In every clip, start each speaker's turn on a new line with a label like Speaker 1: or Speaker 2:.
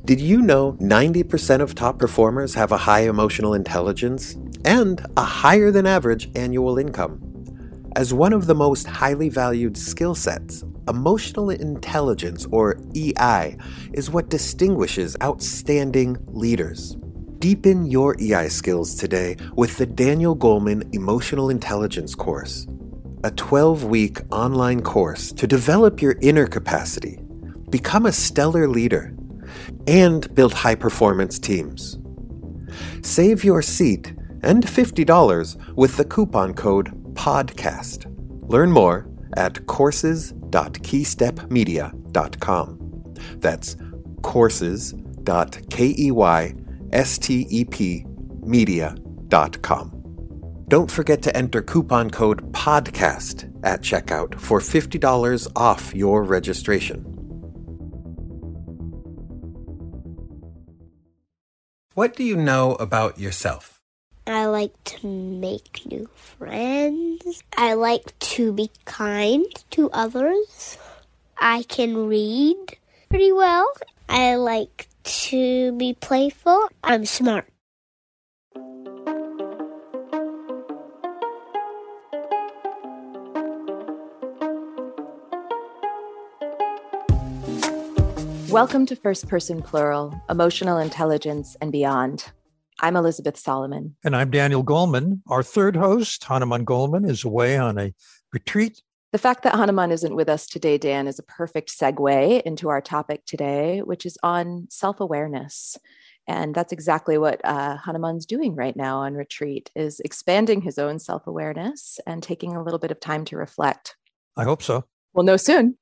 Speaker 1: Did you know 90% of top performers have a high emotional intelligence and a higher than average annual income? As one of the most highly valued skill sets, emotional intelligence, or EI, is what distinguishes outstanding leaders. Deepen your EI skills today with the Daniel Goleman Emotional Intelligence course, a 12-week online course to develop your inner capacity, become a stellar leader, and build high-performance teams. Save your seat and $50 with the coupon code PODCAST. Learn more at courses.keystepmedia.com. That's courses.keystepmedia.com. Don't forget to enter coupon code PODCAST at checkout for $50 off your registration. What do you know about yourself?
Speaker 2: I like to make new friends. I like to be kind to others. I can read pretty well. I like to be playful. I'm smart.
Speaker 3: Welcome to First Person Plural, Emotional Intelligence and Beyond. I'm Elizabeth Solomon.
Speaker 4: And I'm Daniel Goleman. Our third host, Hanuman Goleman, is away on a retreat.
Speaker 3: The fact that Hanuman isn't with us today, Dan, is a perfect segue into our topic today, which is on self-awareness. And that's exactly what Hanuman's doing right now on retreat, is expanding his own self-awareness and taking a little bit of time to reflect.
Speaker 4: I hope so.
Speaker 3: We'll know soon.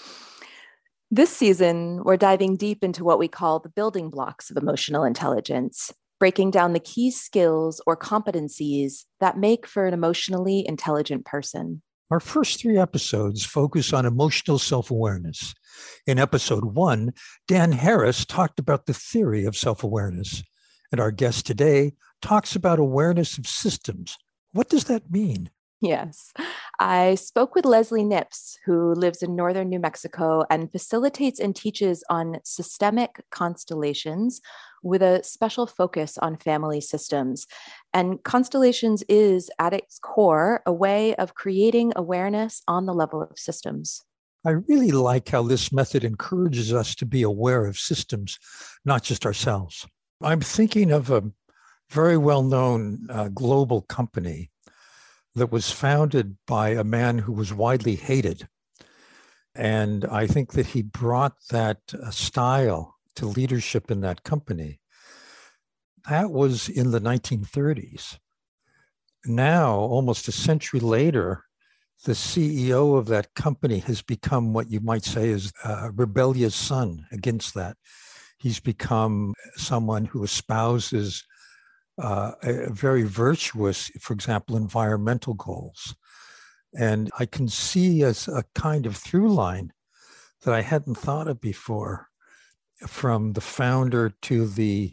Speaker 3: This season, we're diving deep into what we call the building blocks of emotional intelligence, breaking down the key skills or competencies that make for an emotionally intelligent person.
Speaker 4: Our first three episodes focus on emotional self-awareness. In episode 1, Dan Harris talked about the theory of self-awareness. And our guest today talks about awareness of systems. What does that mean?
Speaker 3: Yes. I spoke with Leslie Nips, who lives in northern New Mexico and facilitates and teaches on systemic constellations with a special focus on family systems. And constellations is, at its core, a way of creating awareness on the level of systems.
Speaker 4: I really like how this method encourages us to be aware of systems, not just ourselves. I'm thinking of a very well-known global company that was founded by a man who was widely hated. And I think that he brought that style to leadership in that company. That was in the 1930s. Now, almost a century later, the CEO of that company has become what you might say is a rebellious son against that. He's become someone who espouses a very virtuous, for example, environmental goals. And I can see as a kind of through line that I hadn't thought of before, from the founder to the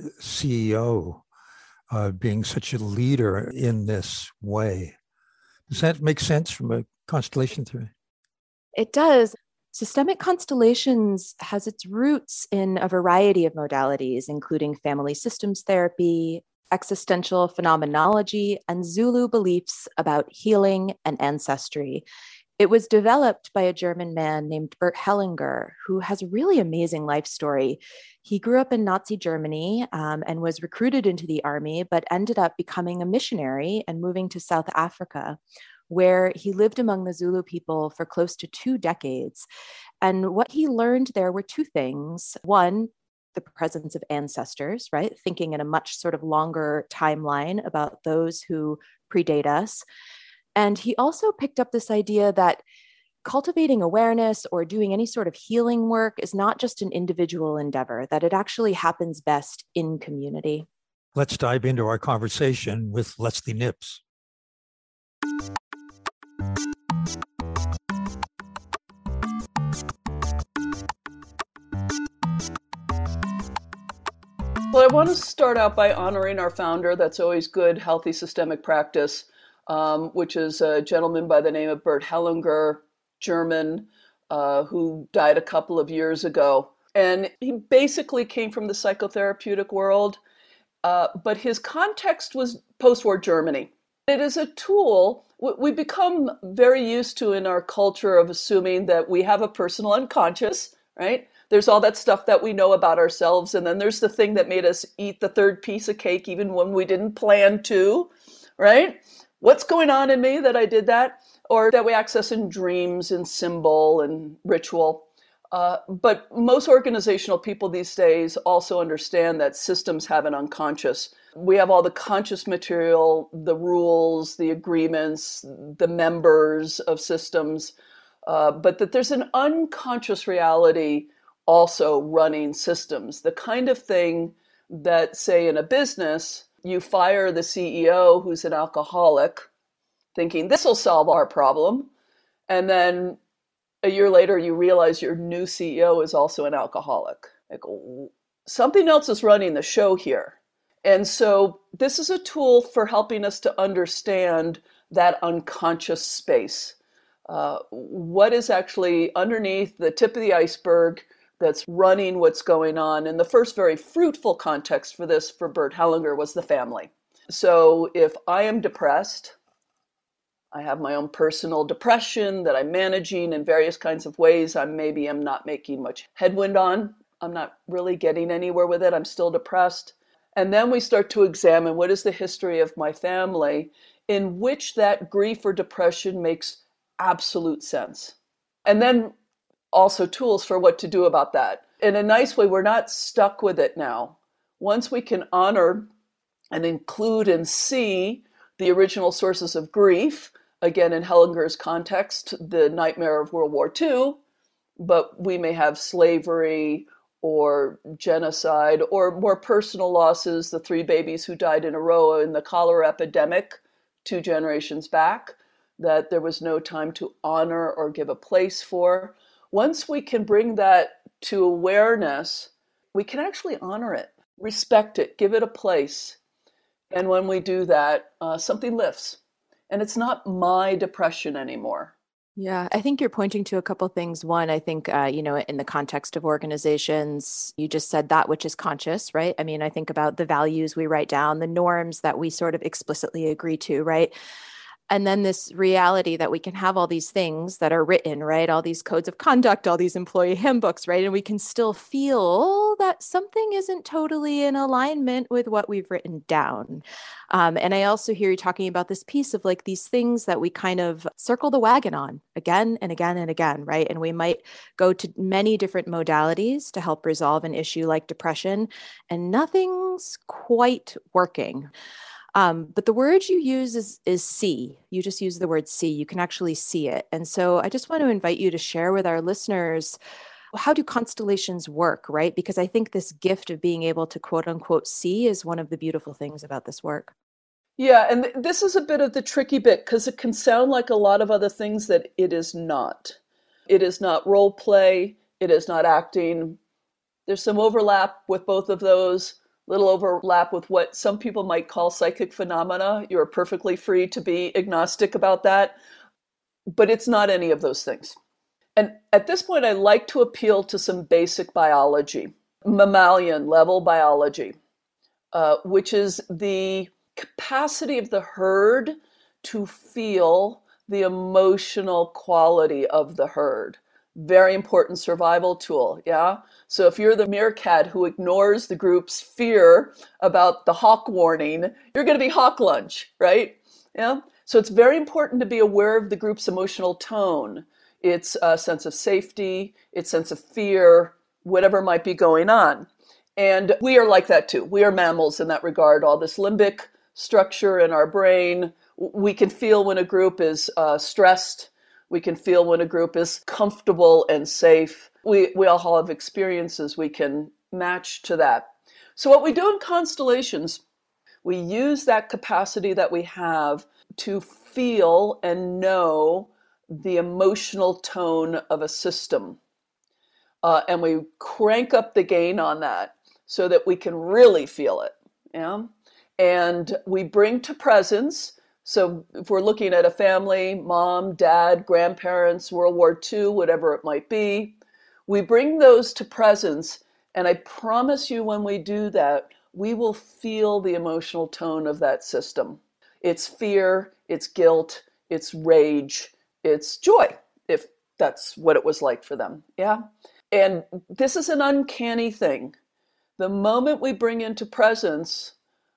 Speaker 4: CEO being such a leader in this way. Does that make sense from a constellation theory?
Speaker 3: It does. Systemic constellations has its roots in a variety of modalities, including family systems therapy, existential phenomenology, and Zulu beliefs about healing and ancestry. It was developed by a German man named Bert Hellinger, who has a really amazing life story. He grew up in Nazi Germany and was recruited into the army, but ended up becoming a missionary and moving to South Africa, where he lived among the Zulu people for close to 2 decades. And what he learned there were two things. One, the presence of ancestors, right? Thinking in a much sort of longer timeline about those who predate us. And he also picked up this idea that cultivating awareness or doing any sort of healing work is not just an individual endeavor, that it actually happens best in community.
Speaker 4: Let's dive into our conversation with Leslie Nips.
Speaker 5: Well, I want to start out by honoring our founder. That's always good, healthy systemic practice, which is a gentleman by the name of Bert Hellinger, German, who died a couple of years ago. And he basically came from the psychotherapeutic world, but his context was post-war Germany. It is a tool we become very used to in our culture of assuming that we have a personal unconscious, right? There's all that stuff that we know about ourselves, and then there's the thing that made us eat the third piece of cake even when we didn't plan to, right? What's going on in me that I did that? Or that we access in dreams and symbol and ritual. But most organizational people these days also understand that systems have an unconscious. We have all the conscious material, the rules, the agreements, the members of systems, but that there's an unconscious reality also running systems. The kind of thing that, say, in a business, you fire the CEO who's an alcoholic, thinking this will solve our problem, and then a year later you realize your new CEO is also an alcoholic. Like, something else is running the show here. And so this is a tool for helping us to understand that unconscious space. What is actually underneath the tip of the iceberg that's running what's going on. And the first very fruitful context for this for Bert Hellinger was the family. So if I am depressed, I have my own personal depression that I'm managing in various kinds of ways. I'm not making much headwind on. I'm not really getting anywhere with it. I'm still depressed. And then we start to examine what is the history of my family in which that grief or depression makes absolute sense. And then also tools for what to do about that. In a nice way, we're not stuck with it now. Once we can honor and include and see the original sources of grief, again, in Hellinger's context, the nightmare of World War II, but we may have slavery or genocide or more personal losses, the 3 babies who died in a row in the cholera epidemic 2 generations back, that there was no time to honor or give a place for. Once we can bring that to awareness, we can actually honor it, respect it, give it a place. And when we do that, something lifts. And it's not my depression anymore.
Speaker 3: Yeah, I think you're pointing to a couple things. One, I think, in the context of organizations, you just said that which is conscious, right? I mean, I think about the values we write down, the norms that we sort of explicitly agree to, right? And then this reality that we can have all these things that are written, right? All these codes of conduct, all these employee handbooks, right? And we can still feel that something isn't totally in alignment with what we've written down. And I also hear you talking about this piece of like these things that we kind of circle the wagon on again and again and again, right? And we might go to many different modalities to help resolve an issue like depression, and nothing's quite working. But the word you use is see. You just use the word see. You can actually see it. And so I just want to invite you to share with our listeners, how do constellations work, right? Because I think this gift of being able to quote unquote see is one of the beautiful things about this work.
Speaker 5: Yeah, and this is a bit of the tricky bit because it can sound like a lot of other things that it is not. It is not role play. It is not acting. There's some overlap with both of those. Little overlap with what some people might call psychic phenomena. You're perfectly free to be agnostic about that, but it's not any of those things. And at this point, I like to appeal to some basic biology, mammalian level biology, which is the capacity of the herd to feel the emotional quality of the herd. Very important survival tool, yeah? So if you're the meerkat who ignores the group's fear about the hawk warning, you're going to be hawk lunch, right? Yeah? So it's very important to be aware of the group's emotional tone, its sense of safety, its sense of fear, whatever might be going on. And we are like that too. We are mammals in that regard. All this limbic structure in our brain, we can feel when a group is stressed. We can feel when a group is comfortable and safe. We all have experiences we can match to that. So what we do in constellations, we use that capacity that we have to feel and know the emotional tone of a system. And we crank up the gain on that so that we can really feel it. Yeah? And we bring to presence. So if we're looking at a family, mom, dad, grandparents, World War II, whatever it might be, We bring those to presence, and I promise you when we do that, we will feel the emotional tone of that system. It's fear, it's guilt, it's rage, it's joy, if that's what it was like for them. Yeah. And this is an uncanny thing. The moment we bring into presence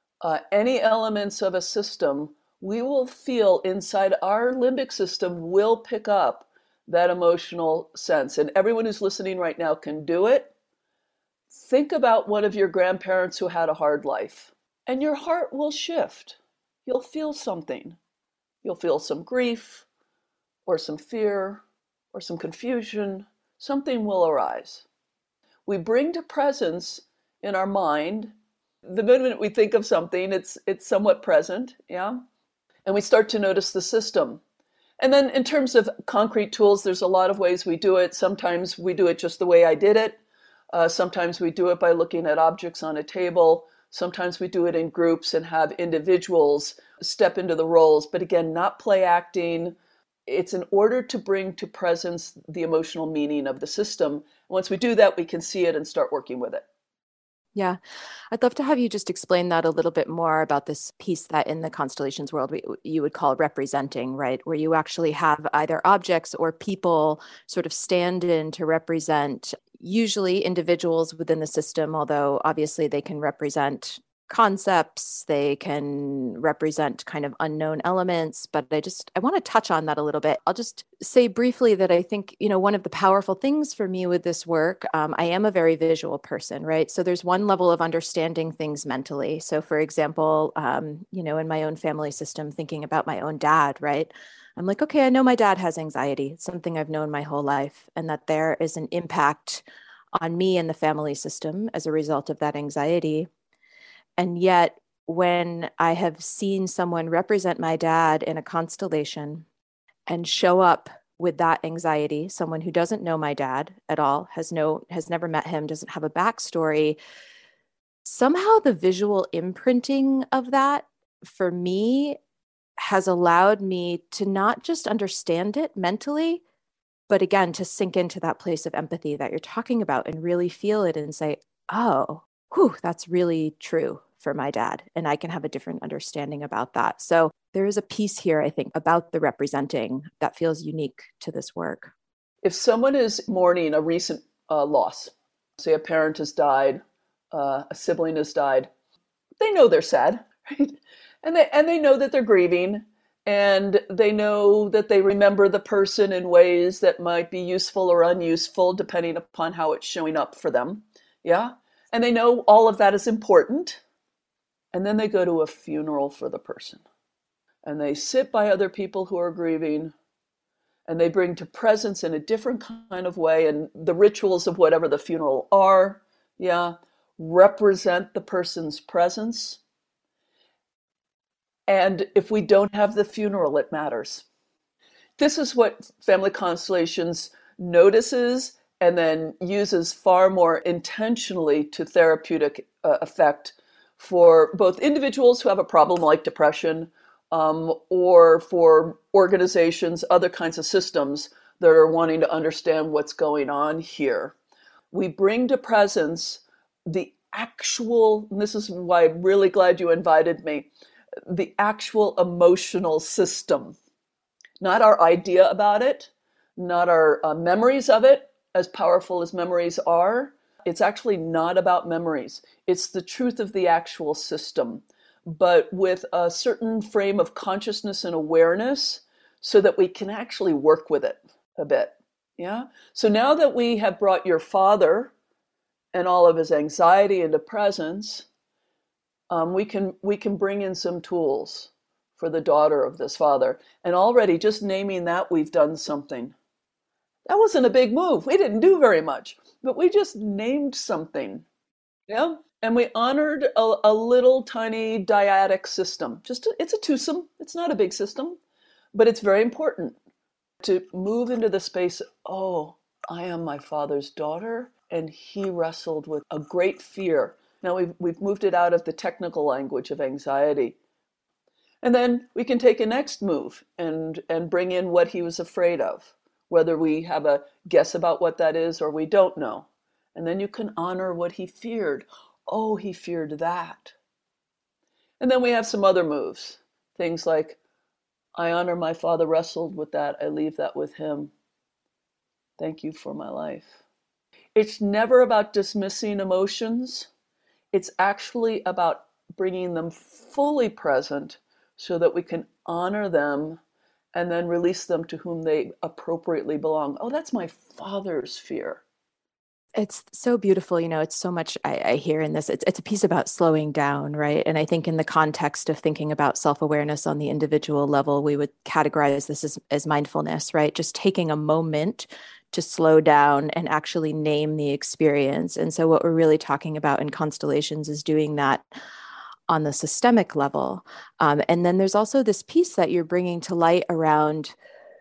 Speaker 5: any elements of a system, we will feel inside our limbic system will pick up that emotional sense. And everyone who's listening right now can do it. Think about one of your grandparents who had a hard life, and your heart will shift. You'll feel something. You'll feel some grief, or some fear, or some confusion. Something will arise. We bring to presence in our mind, the minute we think of something, it's somewhat present, yeah? And we start to notice the system. And then in terms of concrete tools, there's a lot of ways we do it. Sometimes we do it just the way I did it. Sometimes we do it by looking at objects on a table. Sometimes we do it in groups and have individuals step into the roles. But again, not play acting. It's in order to bring to presence the emotional meaning of the system. Once we do that, we can see it and start working with it.
Speaker 3: Yeah, I'd love to have you just explain that a little bit more about this piece that in the constellations world you would call representing, right? Where you actually have either objects or people sort of stand in to represent usually individuals within the system, although obviously they can represent concepts, they can represent kind of unknown elements, but I want to touch on that a little bit. I'll just say briefly that I think, one of the powerful things for me with this work, I am a very visual person, right? So there's one level of understanding things mentally. So for example, in my own family system, thinking about my own dad, right? I'm like, okay, I know my dad has anxiety. It's something I've known my whole life, and that there is an impact on me and the family system as a result of that anxiety. And yet, when I have seen someone represent my dad in a constellation and show up with that anxiety, someone who doesn't know my dad at all, has never met him, doesn't have a backstory, somehow the visual imprinting of that for me has allowed me to not just understand it mentally, but again, to sink into that place of empathy that you're talking about and really feel it and say, oh, whew, that's really true for my dad. And I can have a different understanding about that. So there is a piece here, I think, about the representing that feels unique to this work.
Speaker 5: If someone is mourning a recent loss, say a parent has died, a sibling has died, they know they're sad, right? And they know that they're grieving, and they know that they remember the person in ways that might be useful or unuseful, depending upon how it's showing up for them. Yeah. And they know all of that is important. And then they go to a funeral for the person. And they sit by other people who are grieving, and they bring to presence in a different kind of way. And the rituals of whatever the funeral are, yeah, represent the person's presence. And if we don't have the funeral, it matters. This is what Family Constellations notices and then uses far more intentionally to therapeutic effect for both individuals who have a problem like depression, or for organizations, other kinds of systems that are wanting to understand what's going on here. We bring to presence the actual, and this is why I'm really glad you invited me, the actual emotional system, not our idea about it, not our memories of it, as powerful as memories are. It's actually not about memories. It's the truth of the actual system, but with a certain frame of consciousness and awareness so that we can actually work with it a bit. Yeah. So now that we have brought your father and all of his anxiety into presence, we can bring in some tools for the daughter of this father. And already just naming that, we've done something. That wasn't a big move. We didn't do very much, but we just named something. Yeah. And we honored a little tiny dyadic system. It's a twosome. It's not a big system, but it's very important to move into the space. Oh, I am my father's daughter, and he wrestled with a great fear. Now we've moved it out of the technical language of anxiety. And then we can take a next move and bring in what he was afraid of. whether we have a guess about what that is or we don't know. And then you can honor what he feared. Oh, he feared that. And then we have some other moves. Things like, I honor my father wrestled with that. I leave that with him. Thank you for my life. It's never about dismissing emotions. It's actually about bringing them fully present so that we can honor them and then release them to whom they appropriately belong. Oh, that's my father's fear.
Speaker 3: It's so beautiful. It's so much I hear in this. It's a piece about slowing down, right? And I think in the context of thinking about self-awareness on the individual level, we would categorize this as mindfulness, right? Just taking a moment to slow down and actually name the experience. And so what we're really talking about in constellations is doing that on the systemic level. And then there's also this piece that you're bringing to light around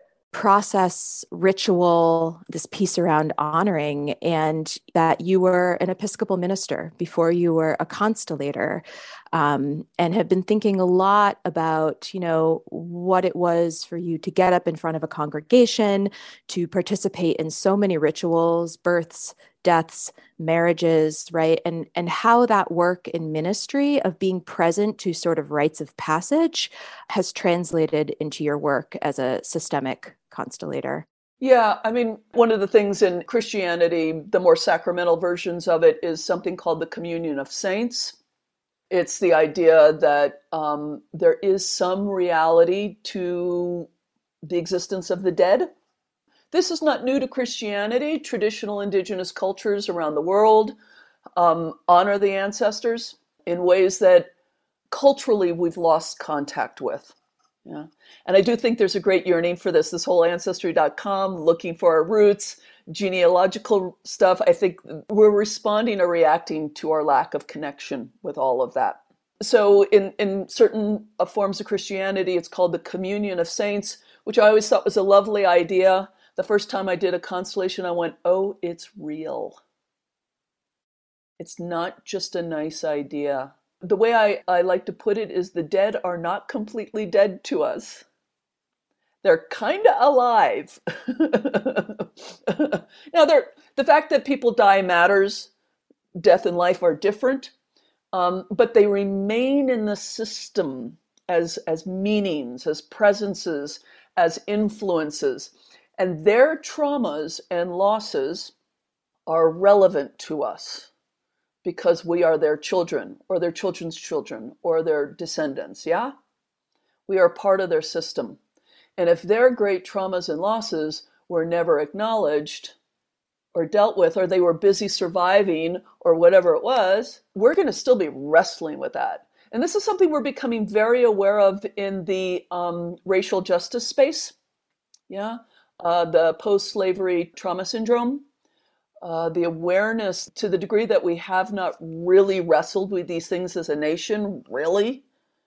Speaker 3: process, ritual, this piece around honoring, and that you were an Episcopal minister before you were a constellator, and have been thinking a lot about, what it was for you to get up in front of a congregation, to participate in so many rituals, births, deaths, marriages, right? And how that work in ministry of being present to sort of rites of passage has translated into your work as a systemic constellator.
Speaker 5: Yeah, I mean, one of the things in Christianity, the more sacramental versions of it, is something called the communion of saints. It's the idea that there is some reality to the existence of the dead. This is not new to Christianity. Traditional indigenous cultures around the world honor the ancestors in ways that culturally we've lost contact with. Yeah. And I do think there's a great yearning for this whole Ancestry.com, looking for our roots, genealogical stuff. I think we're responding or reacting to our lack of connection with all of that. So in certain forms of Christianity, it's called the communion of saints, which I always thought was a lovely idea. The first time I did a constellation, I went, oh, it's real. It's not just a nice idea. The way I like to put it is the dead are not completely dead to us. They're kind of alive. Now, the fact that people die matters. Death and life are different, but they remain in the system as meanings, as presences, as influences. And their traumas and losses are relevant to us because we are their children or their children's children or their descendants, yeah? We are part of their system. And if their great traumas and losses were never acknowledged or dealt with, or they were busy surviving or whatever it was, we're going to still be wrestling with that. And this is something we're becoming very aware of in the racial justice space, yeah? The post-slavery trauma syndrome, the awareness to the degree that we have not really wrestled with these things as a nation, really,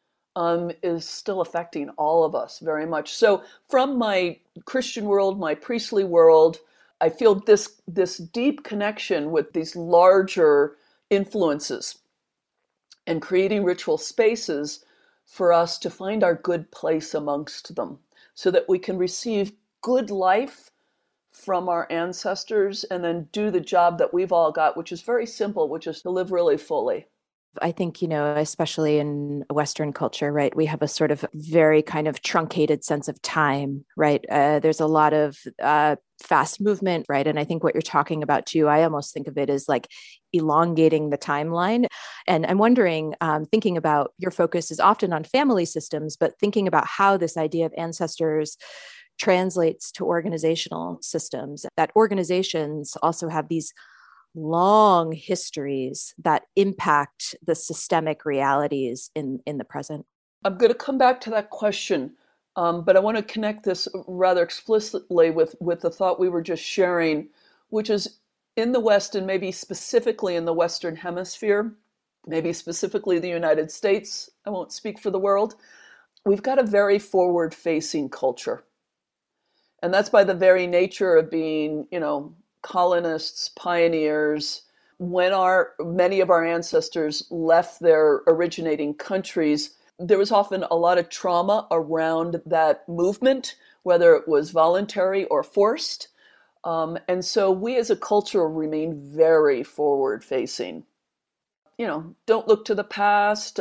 Speaker 5: is still affecting all of us very much. So from my Christian world, my priestly world, I feel this deep connection with these larger influences and creating ritual spaces for us to find our good place amongst them so that we can receive good life from our ancestors and then do the job that we've all got, which is very simple, which is to live really fully.
Speaker 3: I think, especially in Western culture, right, we have a sort of very kind of truncated sense of time, right? There's a lot of fast movement, right? And I think what you're talking about too, I almost think of it as like elongating the timeline. And I'm wondering, thinking about your focus is often on family systems, but thinking about how this idea of ancestors translates to organizational systems, that organizations also have these long histories that impact the systemic realities in the present.
Speaker 5: I'm going to come back to that question, but I want to connect this rather explicitly with the thought we were just sharing, which is in the West, and maybe specifically in the Western Hemisphere, maybe specifically the United States, I won't speak for the world, we've got a very forward-facing culture. And that's by the very nature of being, colonists, pioneers. When many of our ancestors left their originating countries, there was often a lot of trauma around that movement, whether it was voluntary or forced. And so we as a culture remain very forward facing. Don't look to the past,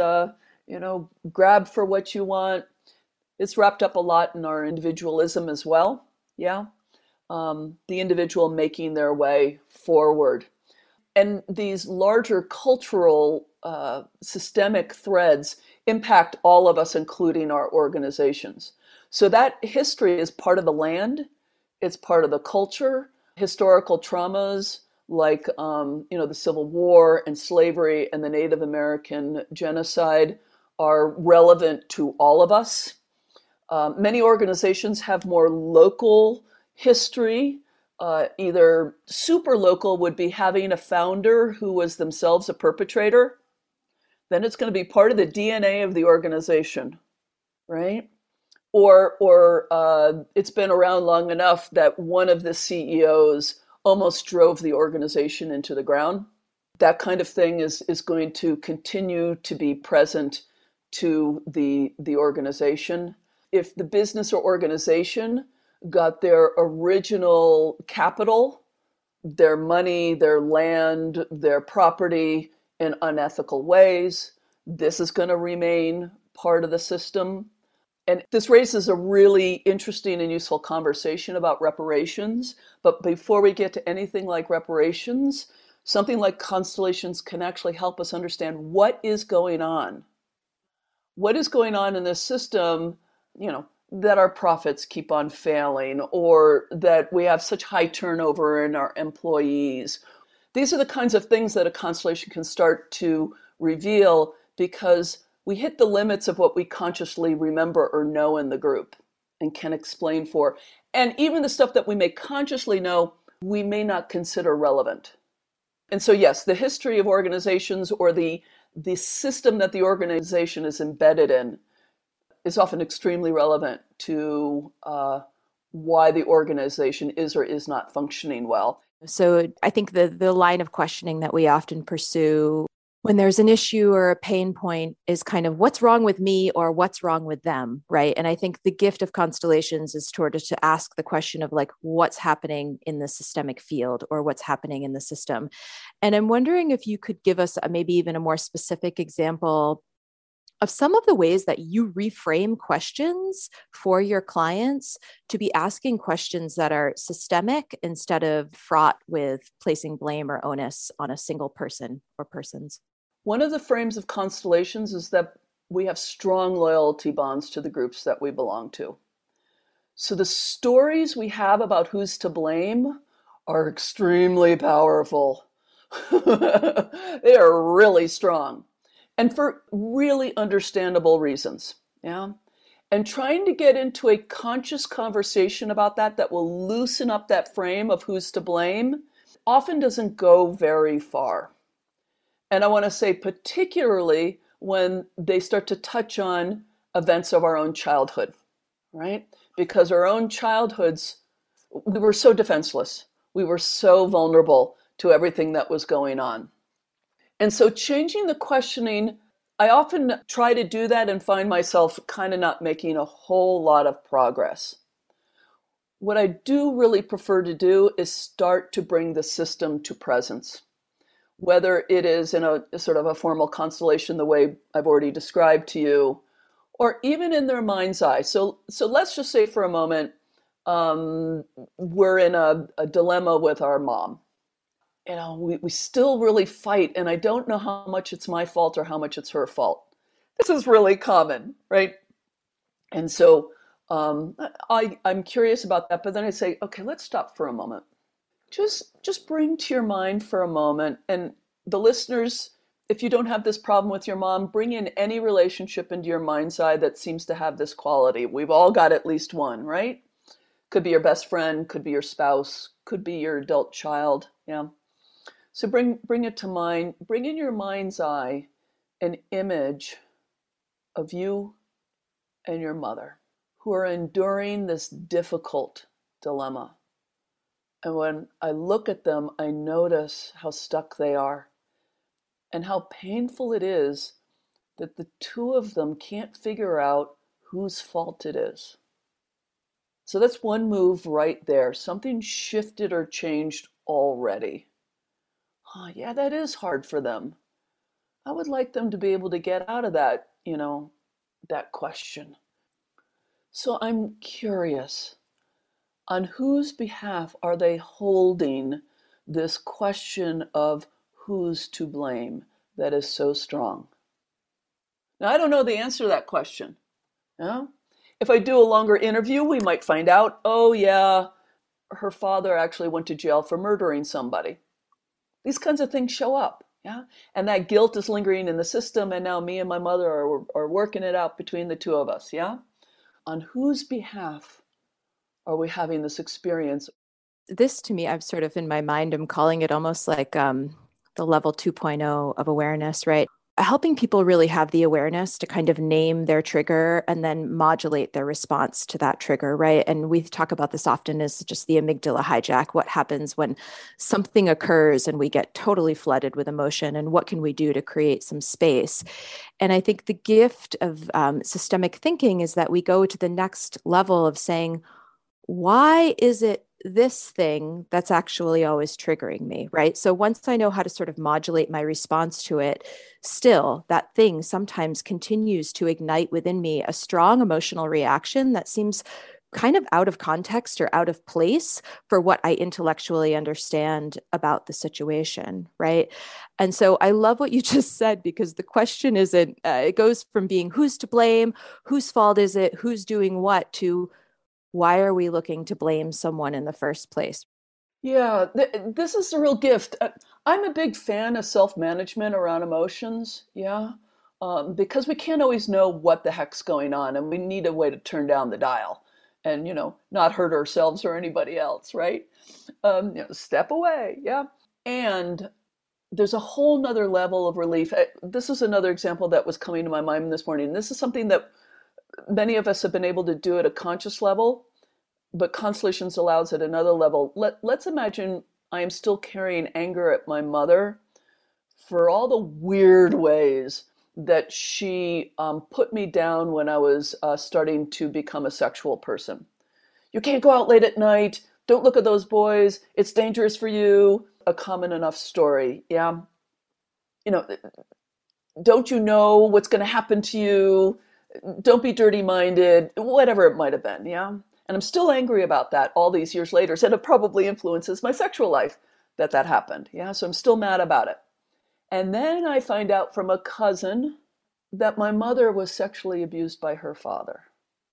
Speaker 5: grab for what you want. It's wrapped up a lot in our individualism as well. Yeah. The individual making their way forward. And these larger cultural systemic threads impact all of us, including our organizations. So that history is part of the land, it's part of the culture. Historical traumas like the Civil War and slavery and the Native American genocide are relevant to all of us. Many organizations have more local history. Either super local would be having a founder who was themselves a perpetrator. Then it's going to be part of the DNA of the organization, right? Or it's been around long enough that one of the CEOs almost drove the organization into the ground. That kind of thing is going to continue to be present to the organization. If the business or organization got their original capital, their money, their land, their property in unethical ways, this is going to remain part of the system. And this raises a really interesting and useful conversation about reparations. But before we get to anything like reparations, something like constellations can actually help us understand what is going on. What is going on in this system, that our profits keep on failing, or that we have such high turnover in our employees. These are the kinds of things that a constellation can start to reveal because we hit the limits of what we consciously remember or know in the group and can explain for. And even the stuff that we may consciously know, we may not consider relevant. And so, yes, the history of organizations or the system that the organization is embedded in is often extremely relevant to why the organization is or is not functioning well.
Speaker 3: So I think the line of questioning that we often pursue when there's an issue or a pain point is kind of what's wrong with me or what's wrong with them, right? And I think the gift of constellations is to ask the question of like, what's happening in the systemic field or what's happening in the system. And I'm wondering if you could give us maybe even a more specific example of some of the ways that you reframe questions for your clients to be asking questions that are systemic instead of fraught with placing blame or onus on a single person or persons.
Speaker 5: One of the frames of constellations is that we have strong loyalty bonds to the groups that we belong to. So the stories we have about who's to blame are extremely powerful. They are really strong. And for really understandable reasons, yeah? And trying to get into a conscious conversation about that will loosen up that frame of who's to blame often doesn't go very far. And I want to say particularly when they start to touch on events of our own childhood, right? Because our own childhoods, we were so defenseless. We were so vulnerable to everything that was going on. And so changing the questioning, I often try to do that and find myself kind of not making a whole lot of progress. What I do really prefer to do is start to bring the system to presence, whether it is in a sort of a formal constellation the way I've already described to you, or even in their mind's eye. So let's just say for a moment, we're in a dilemma with our mom. We still really fight, and I don't know how much it's my fault or how much it's her fault. This is really common, right? And so I'm curious about that, but then I say, okay, let's stop for a moment. Just bring to your mind for a moment, and the listeners, if you don't have this problem with your mom, bring in any relationship into your mind's eye that seems to have this quality. We've all got at least one, right? Could be your best friend, could be your spouse, could be your adult child, yeah. So bring it to mind, bring in your mind's eye an image of you and your mother who are enduring this difficult dilemma. And when I look at them, I notice how stuck they are and how painful it is that the two of them can't figure out whose fault it is. So that's one move right there. Something shifted or changed already. Oh, yeah, that is hard for them. I would like them to be able to get out of that, that question. So I'm curious, on whose behalf are they holding this question of who's to blame that is so strong? Now, I don't know the answer to that question. Yeah? If I do a longer interview, we might find out, oh yeah, her father actually went to jail for murdering somebody. These kinds of things show up. Yeah. And that guilt is lingering in the system. And now me and my mother are working it out between the two of us. Yeah. On whose behalf are we having this experience?
Speaker 3: This to me, I've sort of in my mind, I'm calling it almost like the level 2.0 of awareness, right? Helping people really have the awareness to kind of name their trigger and then modulate their response to that trigger, right? And we talk about this often as just the amygdala hijack. What happens when something occurs and we get totally flooded with emotion, and what can we do to create some space? And I think the gift of systemic thinking is that we go to the next level of saying, why is it this thing that's actually always triggering me, right? So once I know how to sort of modulate my response to it, still that thing sometimes continues to ignite within me a strong emotional reaction that seems kind of out of context or out of place for what I intellectually understand about the situation, right? And so I love what you just said, because the question isn't, it goes from being who's to blame, whose fault is it, who's doing what, to why are we looking to blame someone in the first place?
Speaker 5: Yeah, this is a real gift. I'm a big fan of self-management around emotions. Yeah. Because we can't always know what the heck's going on, and we need a way to turn down the dial and, not hurt ourselves or anybody else, right? Step away. Yeah. And there's a whole nother level of relief. This is another example that was coming to my mind this morning. This is something that many of us have been able to do at a conscious level, but Constellations allows at another level. Let's imagine I am still carrying anger at my mother for all the weird ways that she put me down when I was starting to become a sexual person. You can't go out late at night. Don't look at those boys. It's dangerous for you. A common enough story. Yeah. Don't you know what's going to happen to you? Don't be dirty-minded, whatever it might have been, yeah? And I'm still angry about that all these years later. So it probably influences my sexual life that happened, yeah? So I'm still mad about it. And then I find out from a cousin that my mother was sexually abused by her father.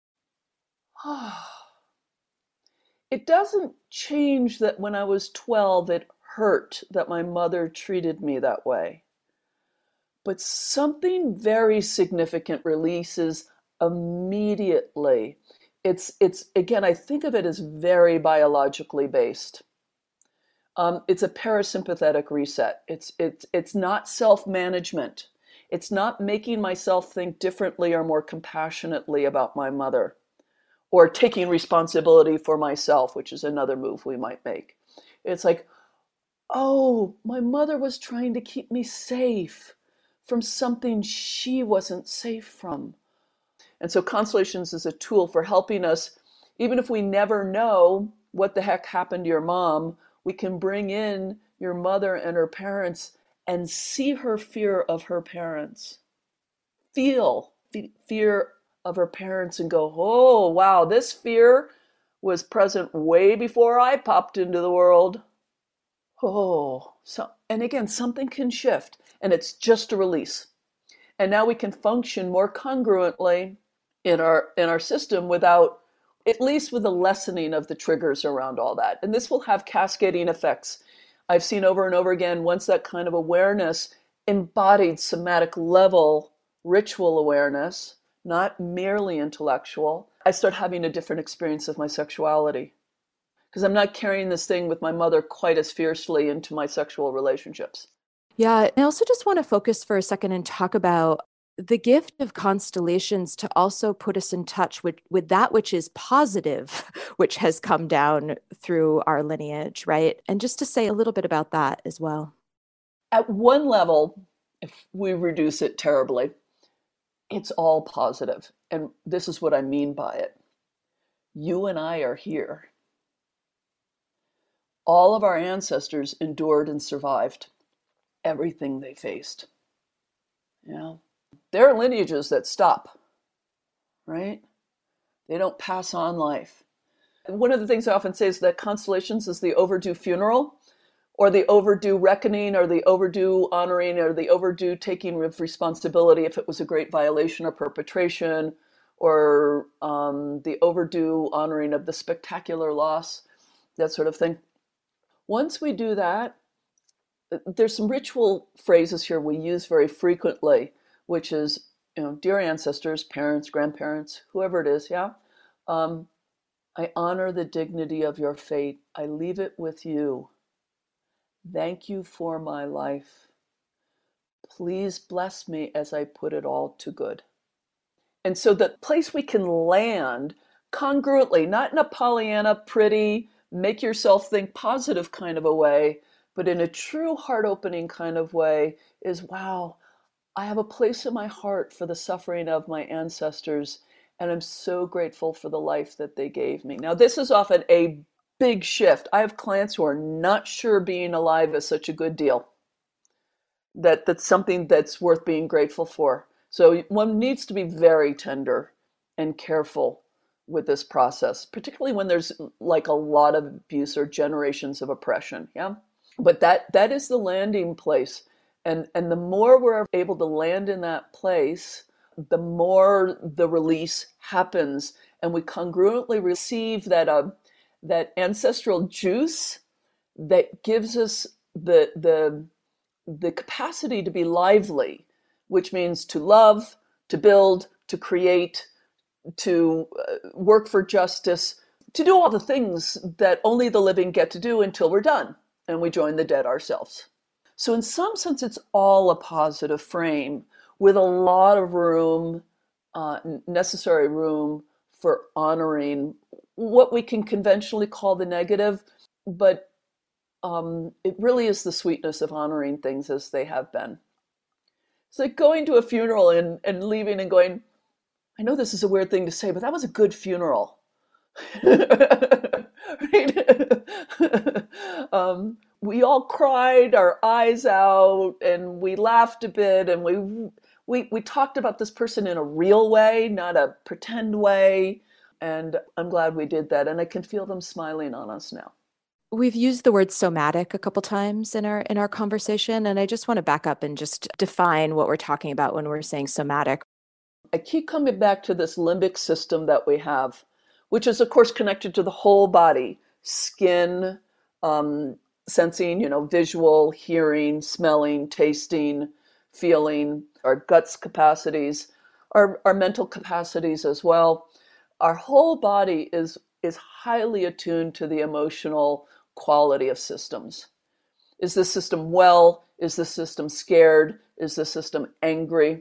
Speaker 5: It doesn't change that when I was 12, it hurt that my mother treated me that way. But something very significant releases immediately. It's again, I think of it as very biologically based. It's a parasympathetic reset. It's not self-management. It's not making myself think differently or more compassionately about my mother, or taking responsibility for myself, which is another move we might make. It's like, oh, my mother was trying to keep me safe from something she wasn't safe from. And so Constellations is a tool for helping us, even if we never know what the heck happened to your mom, we can bring in your mother and her parents and see her fear of her parents. Feel the fear of her parents and go, oh, wow, this fear was present way before I popped into the world. And again, something can shift, and it's just a release. And now we can function more congruently in our system without, at least with a lessening of the triggers around all that. And this will have cascading effects. I've seen over and over again, once that kind of awareness, embodied somatic level ritual awareness, not merely intellectual, I start having a different experience of my sexuality. Because I'm not carrying this thing with my mother quite as fiercely into my sexual relationships.
Speaker 3: Yeah, I also just want to focus for a second and talk about the gift of constellations to also put us in touch with that which is positive, which has come down through our lineage, right? And just to say a little bit about that as well.
Speaker 5: At one level, if we reduce it terribly, it's all positive. And this is what I mean by it. You and I are here. All of our ancestors endured and survived everything they faced. There are lineages that stop, right? They don't pass on life. One of the things I often say is that constellations is the overdue funeral, or the overdue reckoning, or the overdue honoring, or the overdue taking of responsibility if it was a great violation or perpetration, or the overdue honoring of the spectacular loss, that sort of thing. Once we do that, there's some ritual phrases here we use very frequently, which is, dear ancestors, parents, grandparents, whoever it is, I honor the dignity of your fate. I leave it with you. Thank you for my life. Please bless me as I put it all to good. And so the place we can land congruently, not in a Pollyanna, pretty, make yourself think positive kind of a way, but in a true heart-opening kind of way is, wow, I have a place in my heart for the suffering of my ancestors, and I'm so grateful for the life that they gave me. Now, this is often a big shift. I have clients who are not sure being alive is such a good deal, that's something that's worth being grateful for. So one needs to be very tender and careful with this process, particularly when there's like a lot of abuse or generations of oppression. But that is the landing place. And the more we're able to land in that place, the more the release happens, and we congruently receive that ancestral juice that gives us the capacity to be lively, which means to love, to build, to create, to work for justice, to do all the things that only the living get to do until we're done and we join the dead ourselves. So in some sense, it's all a positive frame with a lot of room, necessary room for honoring what we can conventionally call the negative, but it really is the sweetness of honoring things as they have been. It's like going to a funeral and leaving and going, I know this is a weird thing to say, but that was a good funeral. We all cried our eyes out, and we laughed a bit, and we talked about this person in a real way, not a pretend way. And I'm glad we did that, and I can feel them smiling on us now.
Speaker 3: We've used the word somatic a couple times in our conversation, and I just want to back up and just define what we're talking about when we're saying somatic.
Speaker 5: I keep coming back to this limbic system that we have, which is, of course, connected to the whole body, skin, sensing, visual, hearing, smelling, tasting, feeling, our guts capacities, our mental capacities as well. Our whole body is highly attuned to the emotional quality of systems. Is the system well? Is the system scared? Is the system angry?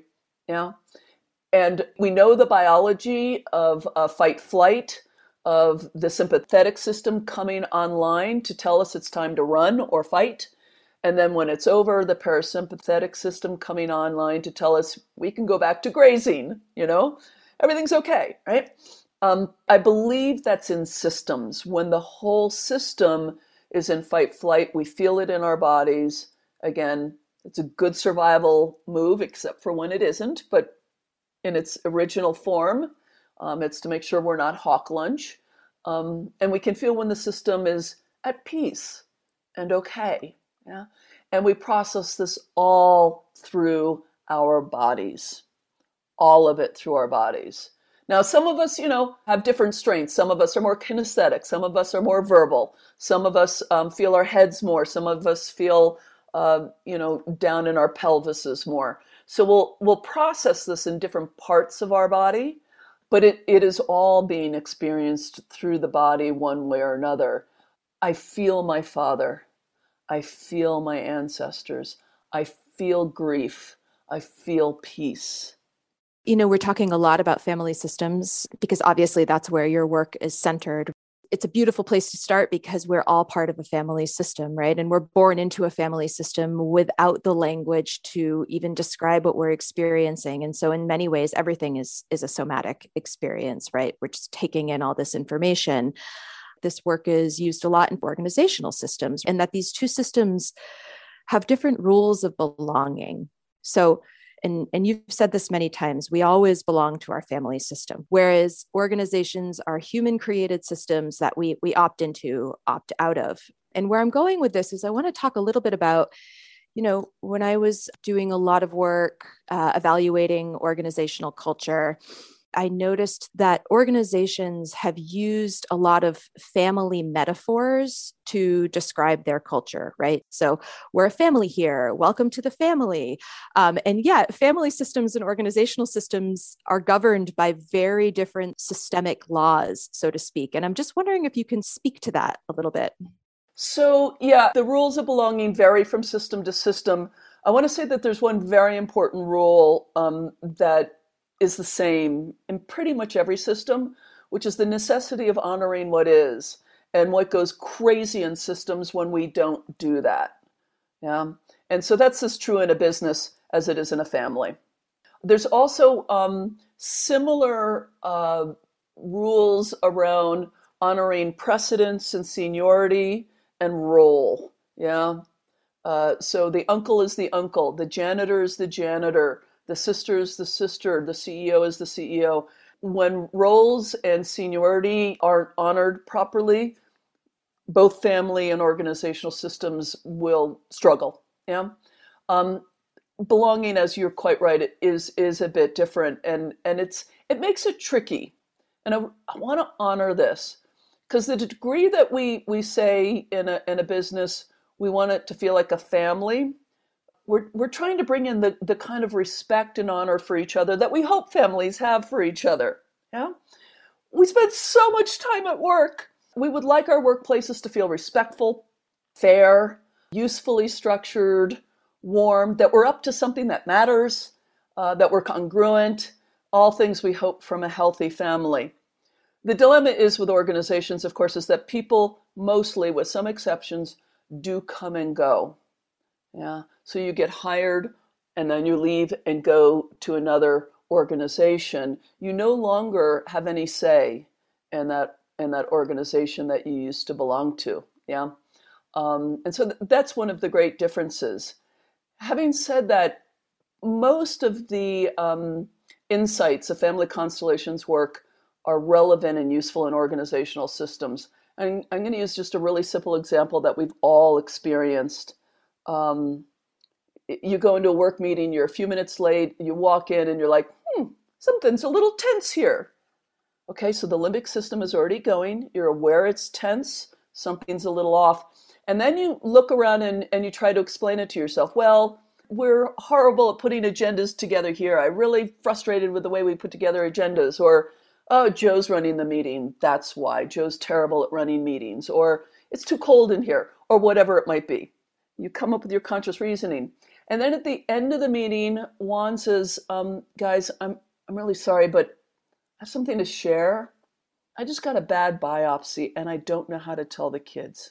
Speaker 5: And we know the biology of fight flight, of the sympathetic system coming online to tell us it's time to run or fight. And then when it's over, the parasympathetic system coming online to tell us we can go back to grazing, everything's okay, right? I believe that's in systems. When the whole system is in fight flight, we feel it in our bodies. Again, it's a good survival move, except for when it isn't, but in its original form, it's to make sure we're not hawk lunch. And we can feel when the system is at peace and okay. And we process this all through our bodies, all of it through our bodies. Now, some of us, have different strengths. Some of us are more kinesthetic. Some of us are more verbal. Some of us feel our heads more. Some of us feel, down in our pelvises more. So we'll process this in different parts of our body, but it is all being experienced through the body one way or another. I feel my father. I feel my ancestors. I feel grief. I feel peace.
Speaker 3: We're talking a lot about family systems because obviously that's where your work is centered. It's a beautiful place to start because we're all part of a family system, right? And we're born into a family system without the language to even describe what we're experiencing. And so in many ways, everything is a somatic experience, right? We're just taking in all this information. This work is used a lot in organizational systems, and that these two systems have different rules of belonging. So and you've said this many times, we always belong to our family system, whereas organizations are human created systems that we opt into, opt out of. And where I'm going with this is I want to talk a little bit about, when I was doing a lot of work evaluating organizational culture, I noticed that organizations have used a lot of family metaphors to describe their culture, right? So we're a family here. Welcome to the family. And yet, family systems and organizational systems are governed by very different systemic laws, so to speak. And I'm just wondering if you can speak to that a little bit.
Speaker 5: So, yeah, the rules of belonging vary from system to system. I want to say that there's one very important rule that is the same in pretty much every system, which is the necessity of honoring what is, and what goes crazy in systems when we don't do that. Yeah. And so that's as true in a business as it is in a family. There's also similar rules around honoring precedence and seniority and role. Yeah. So the uncle is the uncle, the janitor is the janitor, the sister is the sister, the CEO is the CEO. When roles and seniority aren't honored properly, both family and organizational systems will struggle. Yeah, belonging, as you're quite right, is a bit different, and it makes it tricky. And I want to honor this because the degree that we say in a business we want it to feel like a family. We're trying to bring in the kind of respect and honor for each other that we hope families have for each other. Yeah, we spend so much time at work. We would like our workplaces to feel respectful, fair, usefully structured, warm, that we're up to something that matters, that we're congruent, all things we hope from a healthy family. The dilemma is with organizations, of course, is that people mostly, with some exceptions, do come and go. Yeah. So you get hired and then you leave and go to another organization. You no longer have any say in that organization that you used to belong to. Yeah. And so that's one of the great differences. Having said that, most of the insights of family constellations work are relevant and useful in organizational systems. And I'm going to use just a really simple example that we've all experienced. You go into a work meeting, you're a few minutes late, you walk in and you're like, something's a little tense here. Okay, so the limbic system is already going. You're aware it's tense. Something's a little off. And then you look around and you try to explain it to yourself. Well, we're horrible at putting agendas together here. I'm really frustrated with the way we put together agendas. Or, oh, Joe's running the meeting. That's why. Joe's terrible at running meetings. Or it's too cold in here. Or whatever it might be. You come up with your conscious reasoning. And then at the end of the meeting, Juan says, guys, I'm really sorry, but I have something to share. I just got a bad biopsy and I don't know how to tell the kids.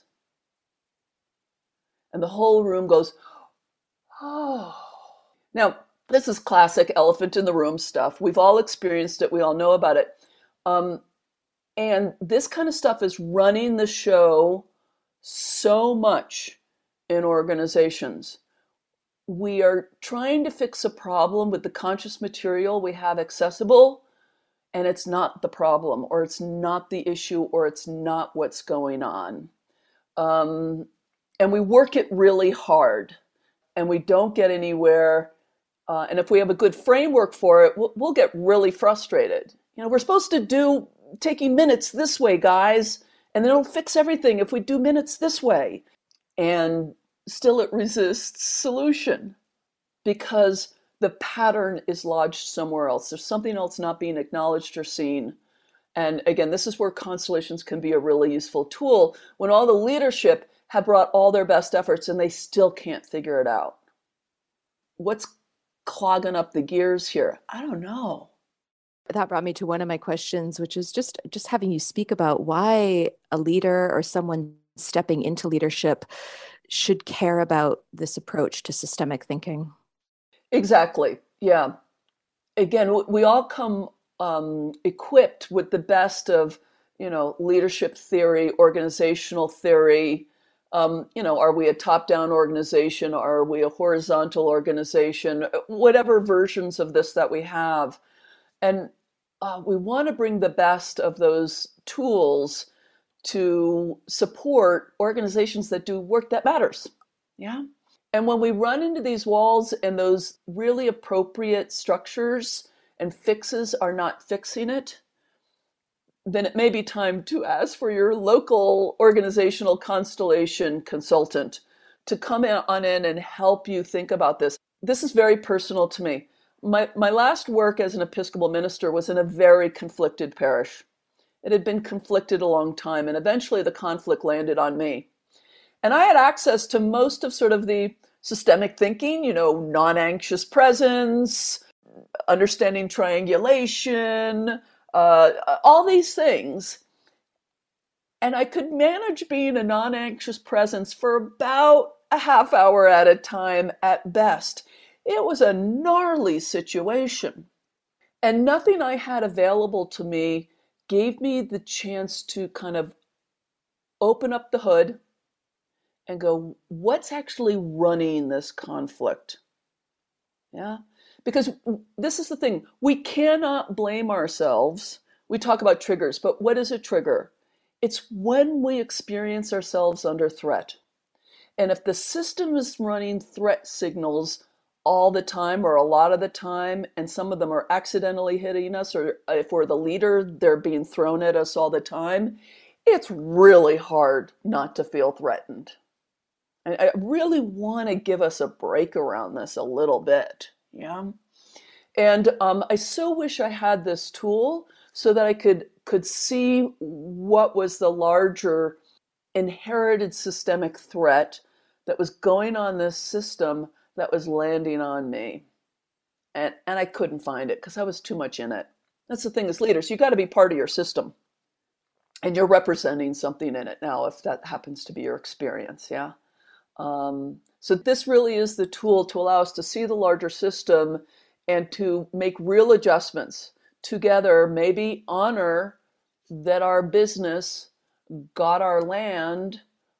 Speaker 5: And the whole room goes, oh. Now, this is classic elephant in the room stuff. We've all experienced it. We all know about it. And this kind of stuff is running the show so much in organizations. We are trying to fix a problem with the conscious material we have accessible, and it's not the problem, or it's not the issue, or it's not what's going on. And we work it really hard, and we don't get anywhere. And if we have a good framework for it, we'll get really frustrated. We're supposed to do taking minutes this way, guys, and then it'll fix everything if we do minutes this way. And still it resists solution because the pattern is lodged somewhere else. There's something else not being acknowledged or seen. And again, this is where constellations can be a really useful tool when all the leadership have brought all their best efforts and they still can't figure it out. What's clogging up the gears here? I don't know.
Speaker 3: That brought me to one of my questions, which is just having you speak about why a leader or someone stepping into leadership should care about this approach to systemic thinking.
Speaker 5: Exactly. Yeah. Again, we all come equipped with the best of, leadership theory, organizational theory. Are we a top-down organization? Are we a horizontal organization? Whatever versions of this that we have. And we want to bring the best of those tools to support organizations that do work that matters. Yeah. And when we run into these walls and those really appropriate structures and fixes are not fixing it, then it may be time to ask for your local organizational constellation consultant to come on in and help you think about this. This is very personal to me. My last work as an Episcopal minister was in a very conflicted parish. It had been conflicted a long time, and eventually the conflict landed on me. And I had access to most of sort of the systemic thinking, non-anxious presence, understanding triangulation, all these things. And I could manage being a non-anxious presence for about a half hour at a time at best. It was a gnarly situation. And nothing I had available to me gave me the chance to kind of open up the hood and go, what's actually running this conflict? Yeah, because this is the thing. We cannot blame ourselves. We talk about triggers, but what is a trigger? It's when we experience ourselves under threat. And if the system is running threat signals all the time or a lot of the time, and some of them are accidentally hitting us, or if we're the leader, they're being thrown at us all the time, it's really hard not to feel threatened. I really want to give us a break around this a little bit, yeah? And I so wish I had this tool so that I could see what was the larger inherited systemic threat that was going on this system that was landing on me. And I couldn't find it because I was too much in it. That's the thing as leaders, you got to be part of your system. And you're representing something in it now, if that happens to be your experience, yeah? So this really is the tool to allow us to see the larger system and to make real adjustments together, maybe honor that our business got our land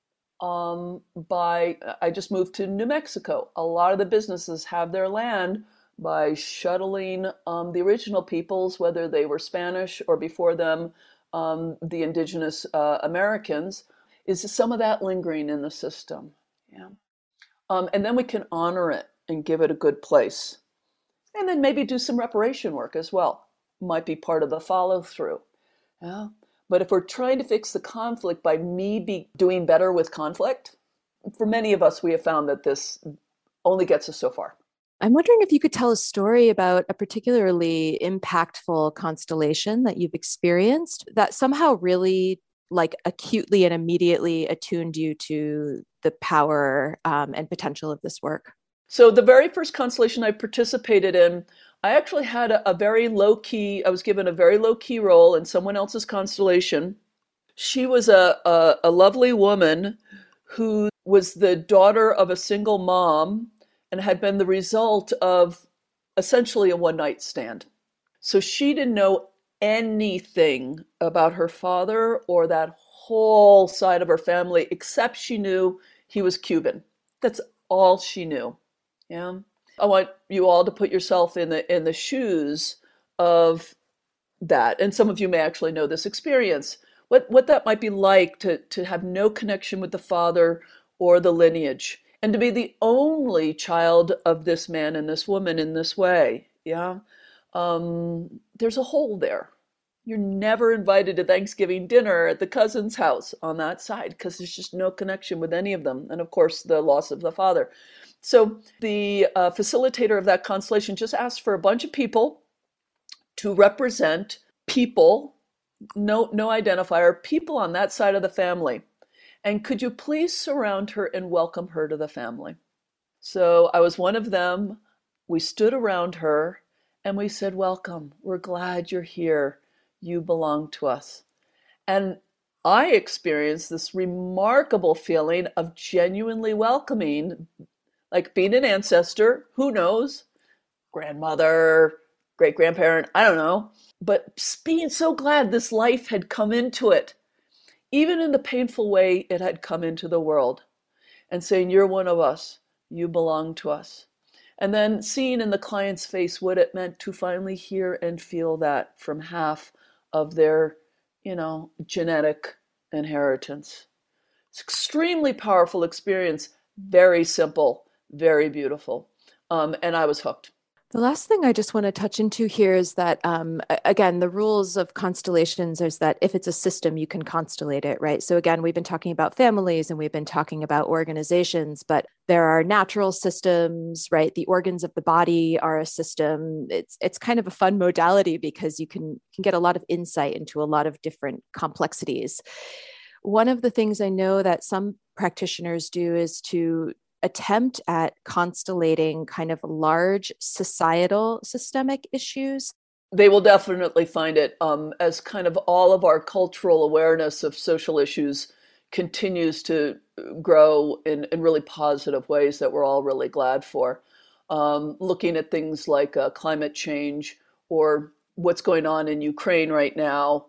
Speaker 5: I just moved to New Mexico. A lot of the businesses have their land by shuttling the original peoples, whether they were Spanish or before them, the indigenous Americans. Is some of that lingering in the system? Yeah. And then we can honor it and give it a good place. And then maybe do some reparation work as well. Might be part of the follow through. Yeah. But if we're trying to fix the conflict by me doing better with conflict, for many of us, we have found that this only gets us so far.
Speaker 3: I'm wondering if you could tell a story about a particularly impactful constellation that you've experienced that somehow really acutely and immediately attuned you to the power and potential of this work.
Speaker 5: So the very first constellation I participated in, I actually had I was given a very low-key role in someone else's constellation. She was a lovely woman who was the daughter of a single mom and had been the result of essentially a one-night stand. So she didn't know anything about her father or that whole side of her family, except she knew he was Cuban. That's all she knew. Yeah. I want you all to put yourself in the shoes of that. And some of you may actually know this experience. What that might be like to have no connection with the father or the lineage, and to be the only child of this man and this woman in this way. Yeah. There's a hole there. You're never invited to Thanksgiving dinner at the cousin's house on that side because there's just no connection with any of them. And of course, the loss of the father. So the facilitator of that constellation just asked for a bunch of people to represent people, no identifier, people on that side of the family. And could you please surround her and welcome her to the family? So I was one of them. We stood around her And we said, welcome. We're glad you're here. You belong to us. And I experienced this remarkable feeling of genuinely welcoming, like being an ancestor, who knows, grandmother, great-grandparent, I don't know, but being so glad this life had come into it, even in the painful way it had come into the world, and saying, you're one of us, you belong to us. And then seeing in the client's face what it meant to finally hear and feel that from half of their, genetic inheritance. It's an extremely powerful experience, very simple, very beautiful. And I was hooked.
Speaker 3: The last thing I just want to touch into here is that, again, the rules of constellations is that if it's a system, you can constellate it, right? So again, we've been talking about families and we've been talking about organizations, but there are natural systems, right? The organs of the body are a system. It's kind of a fun modality because you can get a lot of insight into a lot of different complexities. One of the things I know that some practitioners do is to attempt at constellating kind of large societal systemic issues.
Speaker 5: They will definitely find it as kind of all of our cultural awareness of social issues continues to grow in really positive ways that we're all really glad for. Looking at things like climate change or what's going on in Ukraine right now,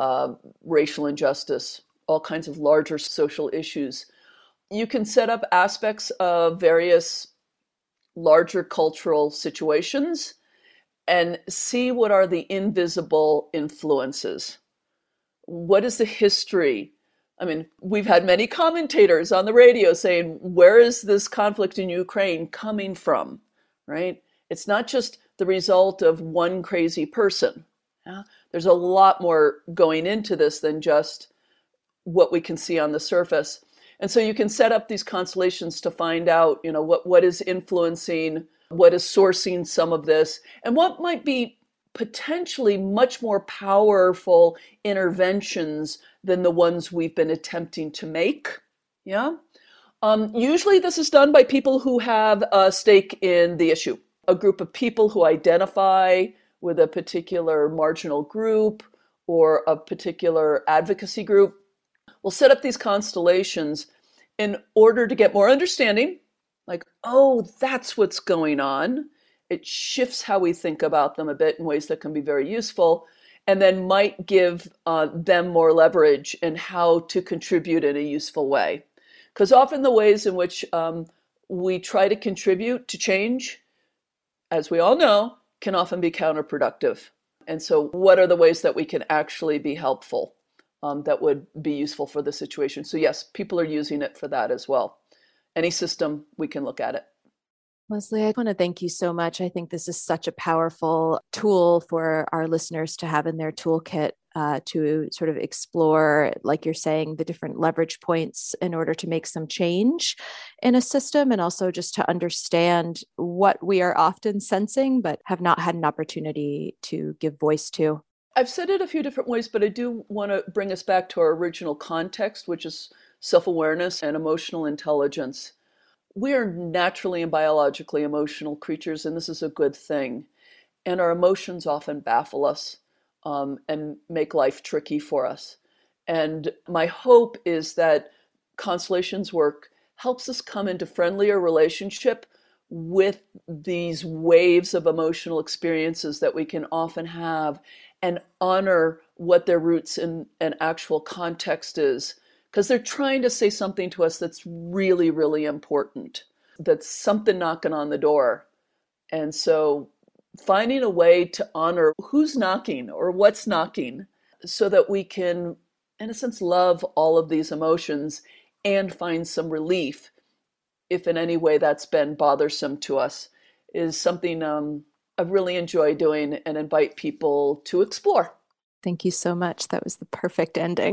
Speaker 5: racial injustice, all kinds of larger social issues. You can set up aspects of various larger cultural situations and see what are the invisible influences. What is the history? I mean, we've had many commentators on the radio saying, where is this conflict in Ukraine coming from, right? It's not just the result of one crazy person. Yeah? There's a lot more going into this than just what we can see on the surface. And so you can set up these constellations to find out, what is influencing, what is sourcing some of this, and what might be potentially much more powerful interventions than the ones we've been attempting to make. Yeah. Usually this is done by people who have a stake in the issue, a group of people who identify with a particular marginal group or a particular advocacy group. We'll set up these constellations in order to get more understanding, like, oh, that's what's going on. It shifts how we think about them a bit in ways that can be very useful, and then might give them more leverage in how to contribute in a useful way. Because often the ways in which we try to contribute to change, as we all know, can often be counterproductive. And so what are the ways that we can actually be helpful? That would be useful for the situation. So yes, people are using it for that as well. Any system, we can look at it.
Speaker 3: Leslie, I want to thank you so much. I think this is such a powerful tool for our listeners to have in their toolkit to sort of explore, like you're saying, the different leverage points in order to make some change in a system, and also just to understand what we are often sensing but have not had an opportunity to give voice to.
Speaker 5: I've said it a few different ways, but I do want to bring us back to our original context, which is self-awareness and emotional intelligence. We are naturally and biologically emotional creatures, and this is a good thing. And our emotions often baffle us and make life tricky for us. And my hope is that Constellations work helps us come into friendlier relationship with these waves of emotional experiences that we can often have, and honor what their roots in an actual context is. Because they're trying to say something to us that's really, really important. That's something knocking on the door. And so finding a way to honor who's knocking or what's knocking so that we can, in a sense, love all of these emotions and find some relief, if in any way that's been bothersome to us, is something I really enjoy doing and invite people to explore.
Speaker 3: Thank you so much. That was the perfect ending.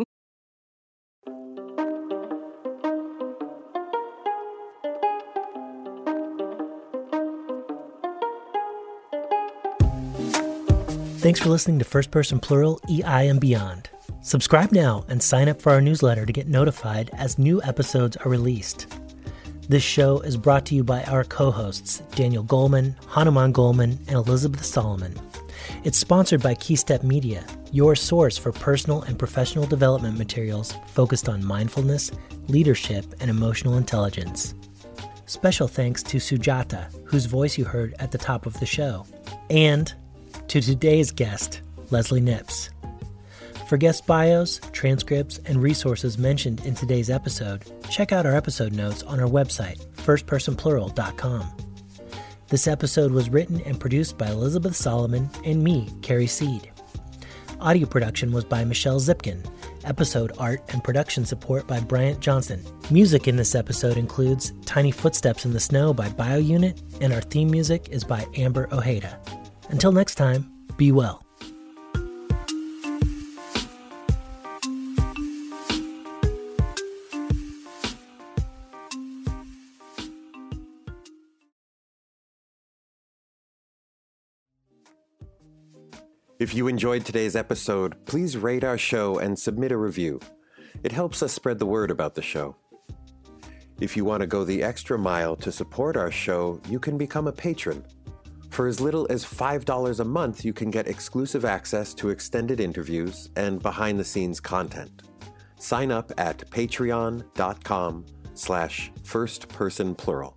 Speaker 6: Thanks for listening to First Person Plural, EI and Beyond. Subscribe now and sign up for our newsletter to get notified as new episodes are released. This show is brought to you by our co-hosts, Daniel Goleman, Hanuman Goleman, and Elizabeth Solomon. It's sponsored by Keystep Media, your source for personal and professional development materials focused on mindfulness, leadership, and emotional intelligence. Special thanks to Sujata, whose voice you heard at the top of the show, and to today's guest, Leslie Nips. For guest bios, transcripts, and resources mentioned in today's episode, check out our episode notes on our website, firstpersonplural.com. This episode was written and produced by Elizabeth Solomon and me, Carrie Seed. Audio production was by Michelle Zipkin. Episode art and production support by Bryant Johnson. Music in this episode includes Tiny Footsteps in the Snow by BioUnit, and our theme music is by Amber Ojeda. Until next time, be well.
Speaker 1: If you enjoyed today's episode, please rate our show and submit a review. It helps us spread the word about the show. If you want to go the extra mile to support our show, you can become a patron. For as little as $5 a month, you can get exclusive access to extended interviews and behind-the-scenes content. Sign up at patreon.com/firstpersonplural.